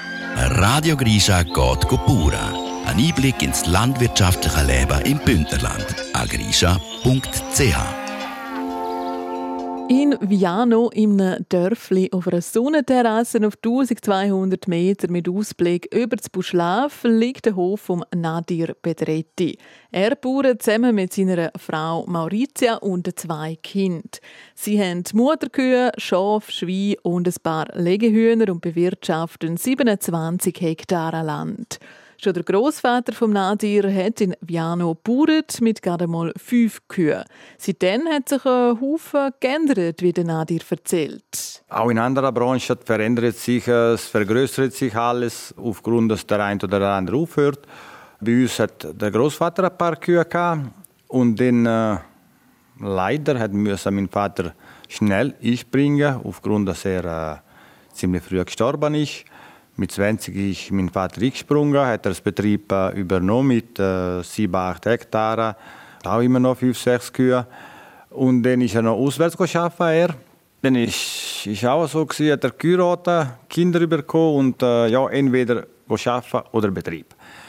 Radio Grisha geht pura. Ein Einblick ins landwirtschaftliche Leben im Bündnerland. agrisha.ch. In Viano, im Dörfli auf einer Sonnenterrasse auf 1200 Meter mit Ausblick über das Buschlaf, liegt der Hof von Nadir Bedretti. Er bauert zusammen mit seiner Frau Maurizia und 2 Kindern. Sie haben Mutterkühe, Schafe, Schweine und ein paar Legehühner und bewirtschaften 27 Hektar Land. Schon der Grossvater von Nadir hat in Viano gebaut mit gerade mal 5 Kühen. Seitdem hat sich ein Haufen geändert, wie der Nadir erzählt. Auch in anderen Branchen verändert sich, es vergrößert sich alles, aufgrund, dass der eine oder der andere aufhört. Bei uns hat der Grossvater ein paar Kühe gehabt und dann leider musste mein Vater schnell einspringen, aufgrund, dass er ziemlich früh gestorben ist. Mit 20 ist mein Vater eingesprungen, hat den Betrieb übernommen mit 7-8 Hektaren, auch immer noch 5-6 Kühe. Und dann ist er noch auswärts gearbeitet. Dann ist auch so, hat er geheiratet, Kinder bekommen und entweder arbeiten oder Betrieb.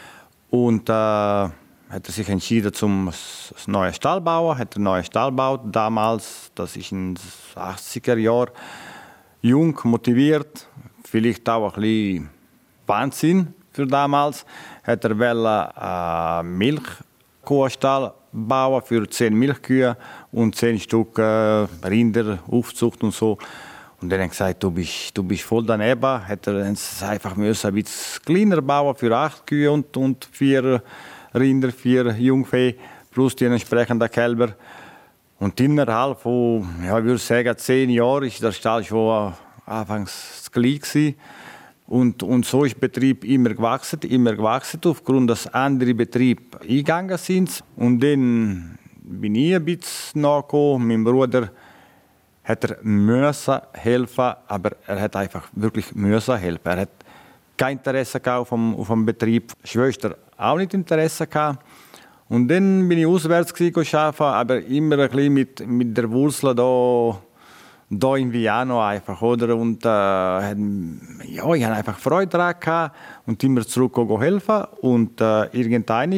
Und hat er sich entschieden, zum neuen Stall zu bauen. Hat einen neuen Stall gebaut damals, das ist in den 80er Jahren. Jung, motiviert, vielleicht auch ein bisschen Wahnsinn für damals. Hat er einen Milchkuhstall bauen für 10 Milchkühe und 10 Stück Rinder, Aufzucht und so. Und dann hat er gesagt, du bist voll daneben. Hat er einfach ein bisschen kleiner bauen für 8 Kühe und 4 Rinder, 4 Jungvieh plus die entsprechenden Kälber. Und innerhalb von, ich würde sagen, 10 Jahren ist der Stall schon anfangs klein gewesen. Und so ist der Betrieb immer gewachsen, aufgrund, dass andere Betriebe eingegangen sind. Und dann bin ich ein bisschen nachgekommen. Mein Bruder hat müssen helfen, aber er hat einfach wirklich müssen helfen. Er hat kein Interesse auf dem Betrieb. Die Schwester auch nicht Interesse gehabt. Und dann bin ich auswärts arbeiten, aber immer ein bisschen mit der Wurzel da in Viano einfach, oder? Und ich hatte einfach Freude daran gehabt und immer zurück helfen. Und irgendwann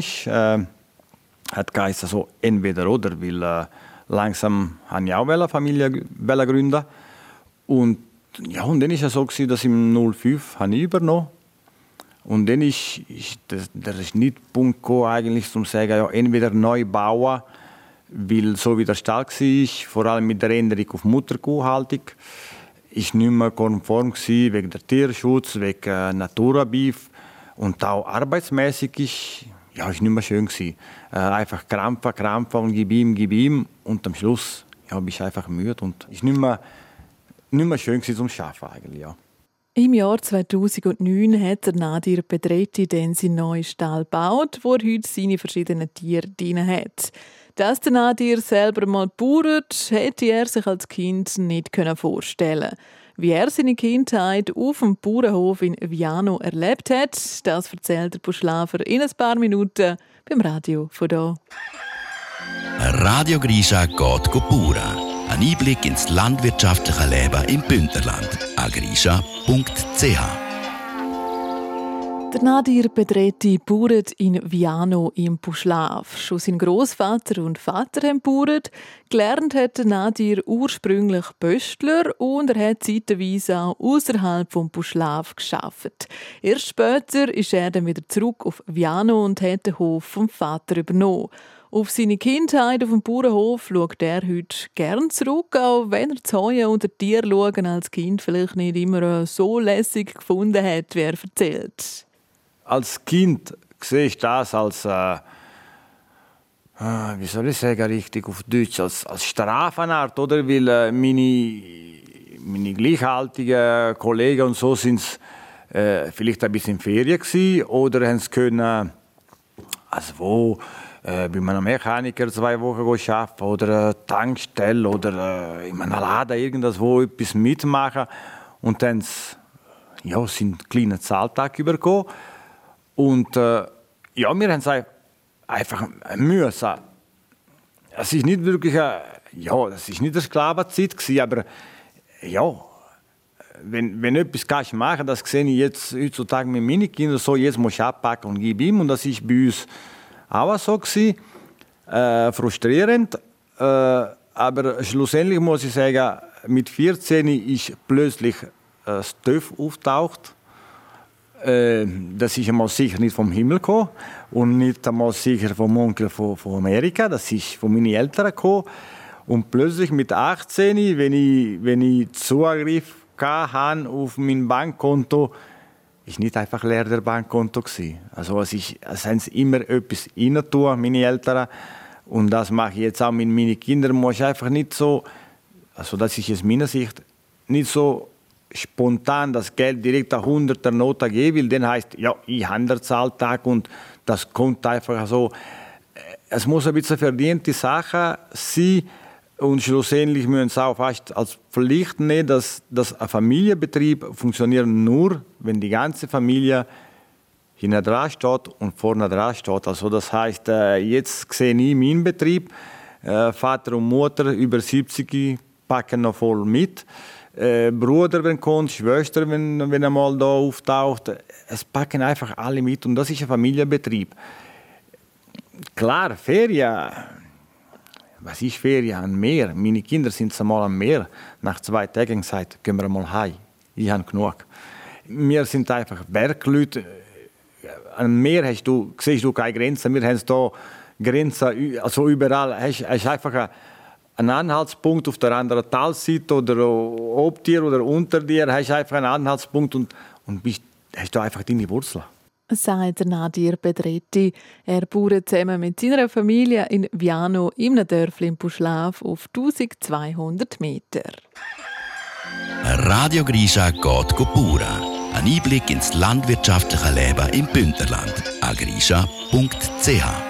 hat geheißen so entweder oder, weil langsam habe ich auch eine Familie gründen. Und dann ist es so gewesen, dass im 2005 habe ich übernommen. Und dann ist der Schnittpunkt gekommen, eigentlich zum sagen, ja, entweder neu bauen, weil so wie der Stall war, vor allem mit der Änderung auf Mutterkuhhaltung, ist nicht mehr konform gewesen, wegen der Tierschutz, wegen Naturabeef. Und auch arbeitsmäßig ist nicht mehr schön gewesen. Einfach krampfen und gib ihm. Und am Schluss bist du einfach müde und ist nicht mehr schön gewesen zum Arbeiten eigentlich, ja. Im Jahr 2009 hat der Nadir Bedretti dann seinen neuen Stall gebaut, wo er heute seine verschiedenen Tiere drin hat. Dass der Nadir selber mal bauert, hätte er sich als Kind nicht vorstellen. Wie er seine Kindheit auf dem Bauernhof in Viano erlebt hat, das erzählt der Buschlafer in ein paar Minuten beim Radio von hier. Radio Grisha geht pura. Ein Einblick ins landwirtschaftliche Leben im Bündnerland. agrisha.ch. Der Nadir Bedretti bauert in Viano im Buschlaf. Schon sein Grossvater und Vater haben bauert. Gelernt hat Nadir ursprünglich Böstler und er hat zeitweise auch außerhalb vom Buschlaf gearbeitet. Erst später ist er dann wieder zurück auf Viano und hat den Hof vom Vater übernommen. Auf seine Kindheit auf dem Bauernhof schaut er heute gern zurück, auch wenn er das Heuen und das Tier schauen als Kind vielleicht nicht immer so lässig gefunden hat, wie er erzählt. Als Kind sehe ich das als, wie soll ich sagen, richtig auf Deutsch, als Strafenart, oder? Weil meine gleichaltigen Kollegen und so sind vielleicht ein bisschen in Ferien gewesen, oder haben es können, bei einem Mechaniker 2 Wochen arbeiten oder eine Tankstelle oder in einem Laden irgendwo etwas mitmachen. Und dann sind kleine Zahltage übergekommen. Und wir haben es einfach müssen. Es ist nicht wirklich das ist nicht eine Sklavenzeit gewesen, aber wenn etwas kannst machen, das sehe ich jetzt heutzutage mit meinen Kindern so, jetzt muss ich abpacken und gebe ihm. Und das ist bei uns auch so gewesen. Frustrierend. Aber schlussendlich muss ich sagen, mit 14 ist plötzlich das TÜV auftaucht. Das ist einmal sicher nicht vom Himmel gekommen und nicht einmal sicher vom Onkel von Amerika. Das ist von meinen Eltern gekommen. Und plötzlich mit 18, wenn ich Zugriff hatte auf mein Bankkonto, ist nicht einfach leer der Bankkonto gewesen. Also es haben immer etwas reintun, meine Eltern. Und das mache ich jetzt auch mit meinen Kindern. Muss ich einfach nicht so, also das ist aus meiner Sicht, nicht so spontan das Geld direkt an 100er Noten geben, weil dann heisst, ja, ich habe den Zahltag und das kommt einfach so. Es muss ein bisschen verdiente Sache sein und schlussendlich müssen sie auch fast als Pflicht nehmen, dass ein Familienbetrieb funktioniert nur, wenn die ganze Familie hinten dran steht und vorne dran steht. Also das heisst, jetzt sehe ich meinen Betrieb, Vater und Mutter über 70 packen noch voll mit. Bruder, wenn kommt, Schwester, wenn er mal da auftaucht, es packen einfach alle mit und das ist ein Familienbetrieb. Klar, Ferien, was ist Ferien? Am Meer. Meine Kinder sind einmal am Meer. Nach 2 Tagen gesagt, gehen wir mal heim. Ich habe genug. Wir sind einfach Bergleute. Am Meer siehst du keine Grenzen. Wir haben hier Grenzen, also überall. Hast einfach einen Anhaltspunkt auf der anderen Talseite oder ob dir oder unter dir. Hast einfach einen Anhaltspunkt und hast du einfach deine Wurzeln. Sagt Nadir Bedretti. Er baut zusammen mit seiner Familie in Viano im Dörfli in Puschlav auf 1200 Meter. Radio Grisha geht pura. Ein Einblick ins landwirtschaftliche Leben im Bündnerland. agrisha.ch